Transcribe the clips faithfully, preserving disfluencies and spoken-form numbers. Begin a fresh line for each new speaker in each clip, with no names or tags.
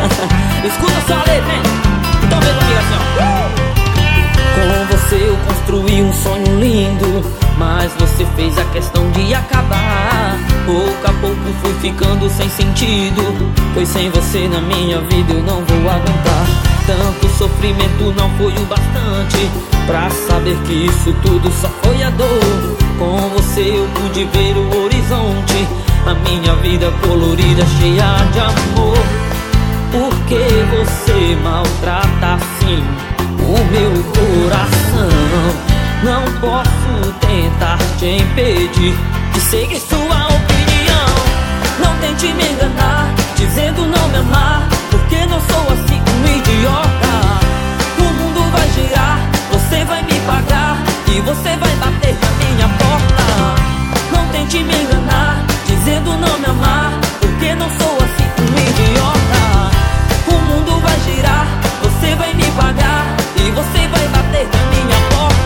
Escuta só a letra, hein? Então vem comigo assim, ó. Com você eu construí um sonho lindo, mas você fez a questão de acabar. Pouco a pouco fui ficando sem sentido, pois sem você na minha vida eu não vou aguentar. Tanto sofrimento não foi o bastante pra saber que isso tudo só foi a dor. Com você eu pude ver o horizonte, a minha vida colorida, cheia de amor. Por que você maltrata assim o meu coração? Não posso tentar te impedir de seguir sua opinião. Não tente me enganar, dizendo não me amar, porque não sou assim um idiota. O mundo vai girar, você vai me pagar e você vai bater na minha porta. Não tente me enganar, dizendo não me amar, porque não sou assim um idiota. O mundo vai girar, você vai me pagar e você vai bater na minha porta.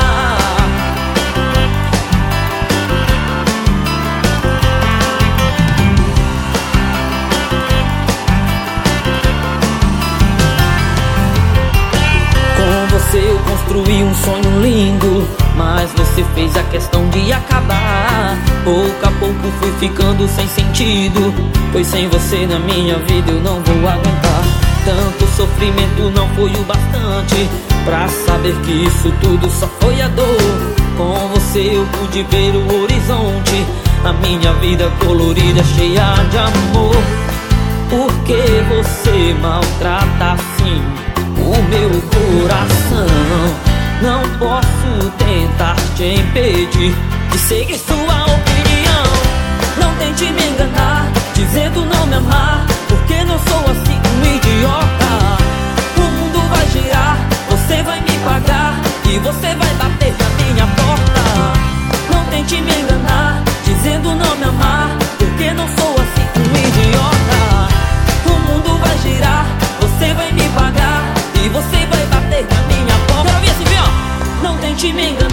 Com você eu construí um sonho lindo, mas você fez a questão de acabar. Pouco a pouco fui ficando sem sentido, pois sem você na minha vida eu não vou aguentar. Tanto sofrimento não foi o bastante pra saber que isso tudo só foi a dor. Com você eu pude ver o horizonte, a minha vida colorida, cheia de amor. Por que você maltrata assim o meu coração? Não posso tentar te impedir de seguir sua opinião. Não tente me enganar, dizendo não me amar, porque não sou assim um idiota. O mundo vai girar, você vai me pagar e você vai bater na minha porta. Não tente me enganar, dizendo não me amar, porque não sou assim um idiota. O mundo vai girar, você vai me pagar e você vai bater na minha porta. Quero ver assim, ó. Não tente me enganar.